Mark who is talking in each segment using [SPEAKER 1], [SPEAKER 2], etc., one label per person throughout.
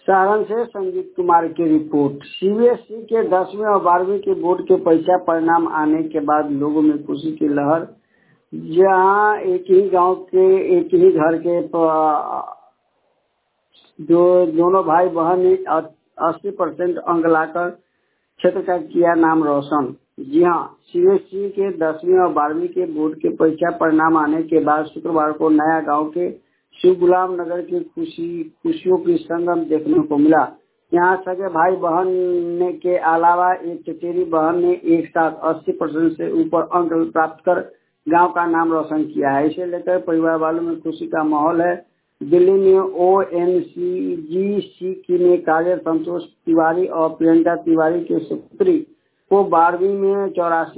[SPEAKER 1] सारण से संजीत कुमार की report. CBSE के 10वीं और 12वीं के बोर्ड के परीक्षा परिणाम आने के बाद लोगों में खुशी की लहर। जहां एक ही गांव के एक ही घर के जो दोनों भाई बहन ने 80% अंक लाकर क्षेत्र का किया नाम रोशन। जी हाँ, सीबीएसई के 10वीं और 12वीं के बोर्ड के परीक्षा परिणाम आने के बाद शुक्रवार को नया गांव के शिव गुलाम नगर की खुशियों की संगम देखने को मिला। यहाँ सगे भाई बहन ने के अलावा एक चचेरी बहन ने एक साथ 80% से ऊपर अंक प्राप्त कर गांव का नाम रोशन किया है। इसे लेकर परिवार वालों में खुशी का माहौल है। दिल्ली में ओएनजीसी में कार्यरत संतोष तिवारी और प्रियंका तिवारी के सुपुत्री को 12वीं में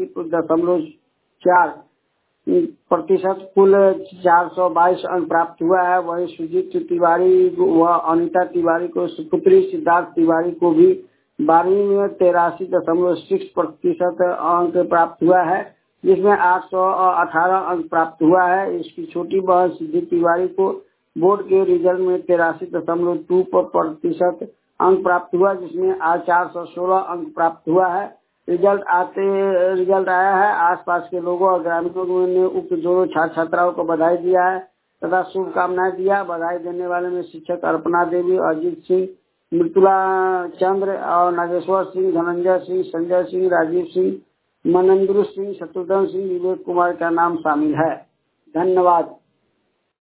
[SPEAKER 1] 84.4% कुल 422 अंक प्राप्त हुआ है। वहीं सुजीत तिवारी व अनिता तिवारी को सुपुत्री सिद्धार्थ तिवारी को भी 12वीं में 83.6% अंक प्राप्त हुआ है, जिसमें 818 अंक प्राप्त हुआ है। इसकी छोटी बहन सिद्धि तिवारी को बोर्ड के रिजल्ट में 83.2% अंक प्राप्त हुआ, जिसमें आज 416 अंक प्राप्त हुआ है। रिजल्ट आया है। आसपास के लोगों और ग्रामीणों ने उक्त दोनों छात्र छात्राओं को बधाई दिया है तथा शुभकामनाएं दिया। बधाई देने वाले में शिक्षक अर्पणा देवी, अजीत सिंह, मृतुला चंद्र और नागेश्वर सिंह, धनंजय सिंह, संजय सिंह, राजीव सिंह, मनेंद्र सिंह, शत्रुघ्न सिंह, विवेक कुमार का नाम शामिल है। धन्यवाद।